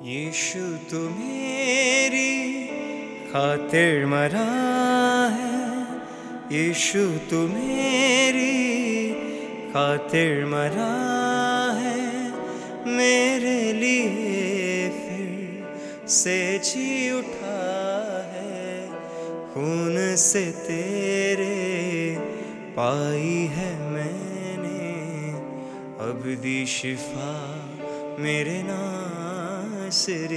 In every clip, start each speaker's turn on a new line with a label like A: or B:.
A: यीशु तू मेरी खातिर मरा है, यीशु तू मेरी खातिर मरा है, मेरे लिए फिर से जी उठा है, खून से तेरे पाई है मैंने अबदी शिफा मेरे नासरे,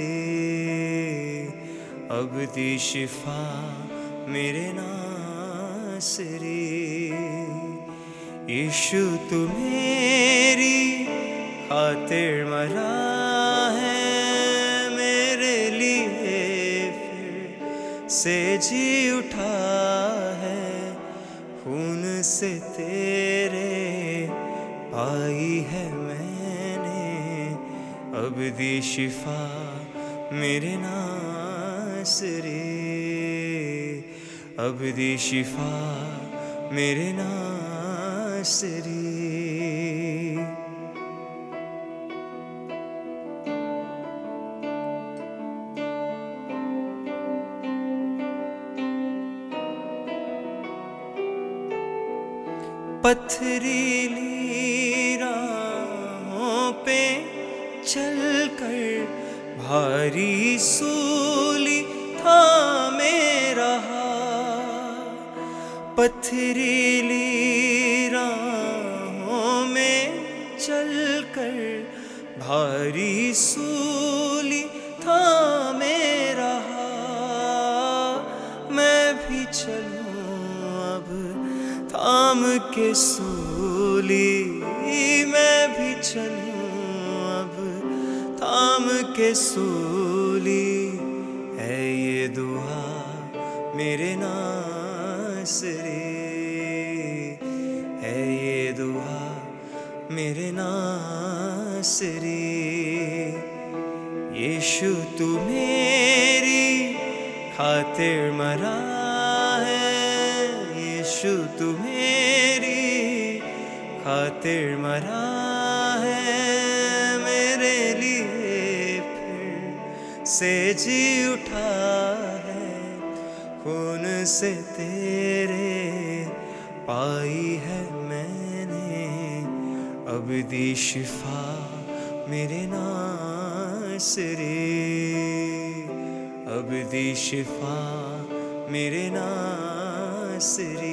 A: अबदी शिफा मेरे नासरे। यीशु तू मेरी खातिर मरा है, मेरे लिए फिर से जी उठा है, खून से तेरे पाई है मैंने अबदी शिफा मेरे नासरे, अबदी शिफा मेरे नासरे। पथरीली राहों पे चलकर भारी सूली थामे रहा, पथरीली राहों में चलकर भारी सूली थामे रहा, मैं भी चलूं अब थाम के सूली, मैं भी चलूं अब थाम के सूली, है ये दुआ मेरे नासरे, है ये दुआ मेरे नासरे। यीशु तू मेरी खातिर मरा है, यीशु तू मेरी खातिर मरा है, मेरे लिए फिर से जी उठा है, खून से तेरे पाई है मैंने अबदी शिफा मेरे नासरे, अबदी शिफा मेरे नासरे।